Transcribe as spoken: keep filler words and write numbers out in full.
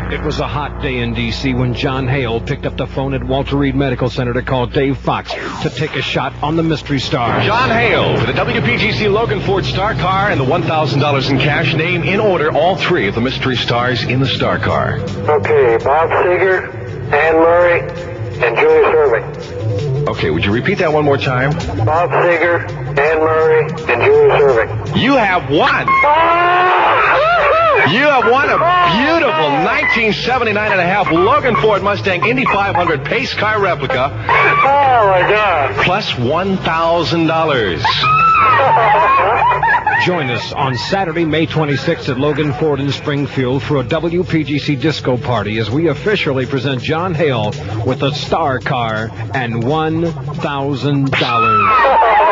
It was a hot day in D C when John Hale picked up the phone at Walter Reed Medical Center to call Dave Fox to take a shot on the Mystery Star. John Hale for the W P G C Logan Ford Star Car and the one thousand dollars in cash. Name in order all three of the Mystery Stars in the Star Car. Okay, Bob Seger, Anne Murray, and Julius Irving. Okay, would you repeat that one more time? Bob Seger, Anne Murray, and Julius Irving. You have won! You have won a beautiful nineteen seventy-nine and a half Logan Ford Mustang Indy five hundred pace car replica. Oh, my God. Plus one thousand dollars. Join us on Saturday, May twenty-sixth at Logan Ford in Springfield for a W P G C disco party as we officially present John Hale with a Star Car and one thousand dollars.